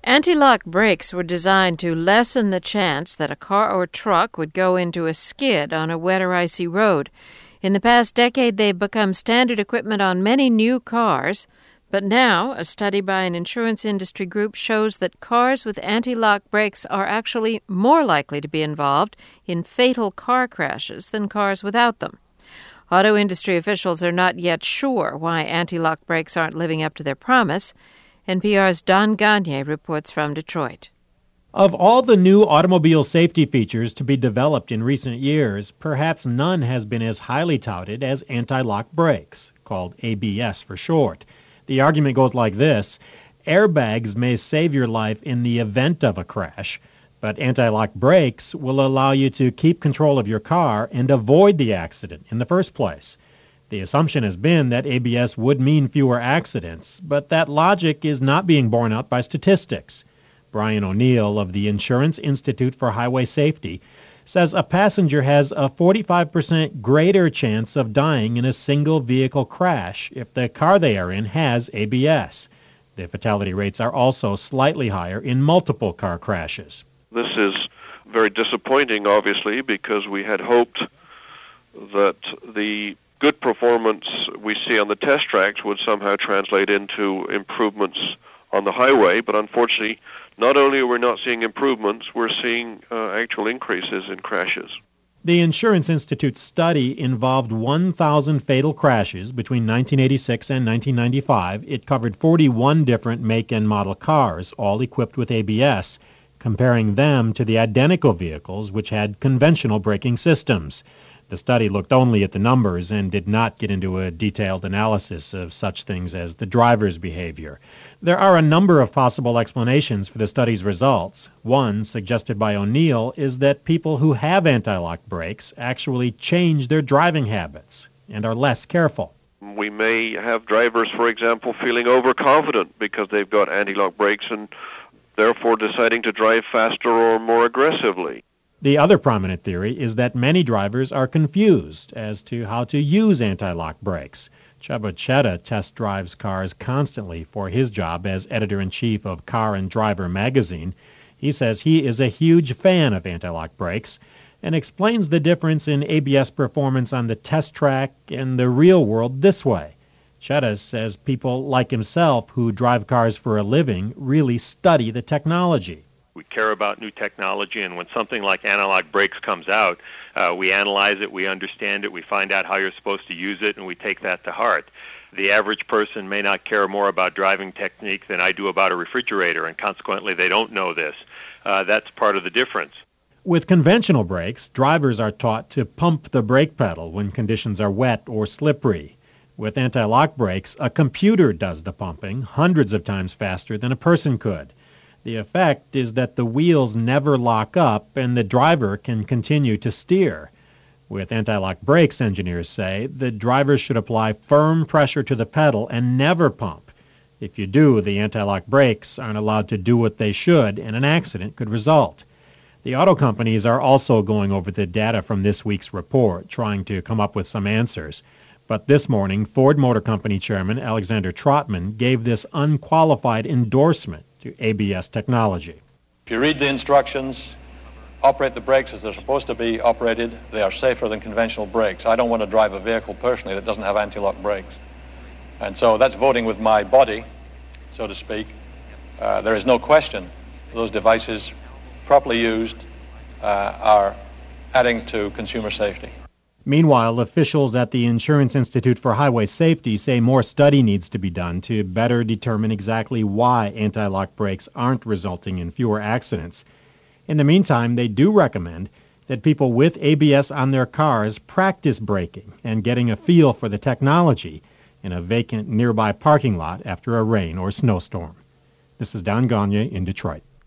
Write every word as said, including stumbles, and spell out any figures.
Anti-lock brakes were designed to lessen the chance that a car or truck would go into a skid on a wet or icy road. In the past decade, they've become standard equipment on many new cars. But now, a study by an insurance industry group shows that cars with anti-lock brakes are actually more likely to be involved in fatal car crashes than cars without them. Auto industry officials are not yet sure why anti-lock brakes aren't living up to their promise. N P R's Don Gonyea reports from Detroit. Of all the new automobile safety features to be developed in recent years, perhaps none has been as highly touted as anti-lock brakes, called A B S for short. The argument goes like this: airbags may save your life in the event of a crash, but anti-lock brakes will allow you to keep control of your car and avoid the accident in the first place. The assumption has been that A B S would mean fewer accidents, but that logic is not being borne out by statistics. Brian O'Neill of the Insurance Institute for Highway Safety says a passenger has a forty-five percent greater chance of dying in a single vehicle crash if the car they are in has A B S. The fatality rates are also slightly higher in multiple car crashes. This is very disappointing, obviously, because we had hoped that the good performance we see on the test tracks would somehow translate into improvements on the highway, but unfortunately, not only are we not seeing improvements, we're seeing uh, actual increases in crashes. The Insurance Institute's study involved one thousand fatal crashes between nineteen eighty-six and nineteen ninety-five. It covered forty-one different make and model cars, all equipped with A B S, comparing them to the identical vehicles which had conventional braking systems. The study looked only at the numbers and did not get into a detailed analysis of such things as the driver's behavior. There are a number of possible explanations for the study's results. One, suggested by O'Neill, is that people who have anti-lock brakes actually change their driving habits and are less careful. We may have drivers, for example, feeling overconfident because they've got anti-lock brakes and therefore deciding to drive faster or more aggressively. The other prominent theory is that many drivers are confused as to how to use anti-lock brakes. Chubba Chetta test drives cars constantly for his job as editor-in-chief of Car and Driver magazine. He says he is a huge fan of anti-lock brakes and explains the difference in A B S performance on the test track and the real world this way. Chetta says people like himself who drive cars for a living really study the technology. We care about new technology, and when something like anti-lock brakes comes out, uh, we analyze it, we understand it, we find out how you're supposed to use it, and we take that to heart. The average person may not care more about driving technique than I do about a refrigerator, and consequently they don't know this. Uh, that's part of the difference. With conventional brakes, drivers are taught to pump the brake pedal when conditions are wet or slippery. With anti-lock brakes, a computer does the pumping hundreds of times faster than a person could. The effect is that the wheels never lock up and the driver can continue to steer. With anti-lock brakes, engineers say, the driver should apply firm pressure to the pedal and never pump. If you do, the anti-lock brakes aren't allowed to do what they should and an accident could result. The auto companies are also going over the data from this week's report, trying to come up with some answers. But this morning, Ford Motor Company Chairman Alexander Trotman gave this unqualified endorsement to A B S technology. If you read the instructions, operate the brakes as they're supposed to be operated, they are safer than conventional brakes. I don't want to drive a vehicle personally that doesn't have anti-lock brakes. And so that's voting with my body, so to speak. Uh, there is no question those devices, properly used, uh, are adding to consumer safety. Meanwhile, officials at the Insurance Institute for Highway Safety say more study needs to be done to better determine exactly why anti-lock brakes aren't resulting in fewer accidents. In the meantime, they do recommend that people with A B S on their cars practice braking and getting a feel for the technology in a vacant nearby parking lot after a rain or snowstorm. This is Don Gonyea in Detroit.